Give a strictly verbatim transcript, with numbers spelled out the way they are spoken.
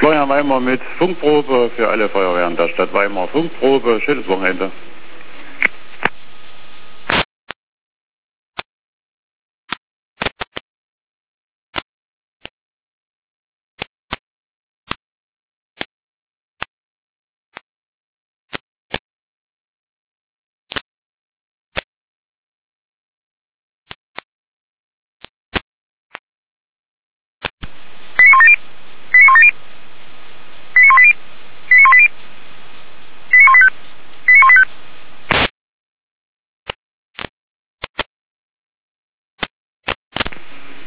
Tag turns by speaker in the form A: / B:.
A: Florian Weimar mit Funkprobe für alle Feuerwehren der Stadt Weimar. Funkprobe, schönes Wochenende.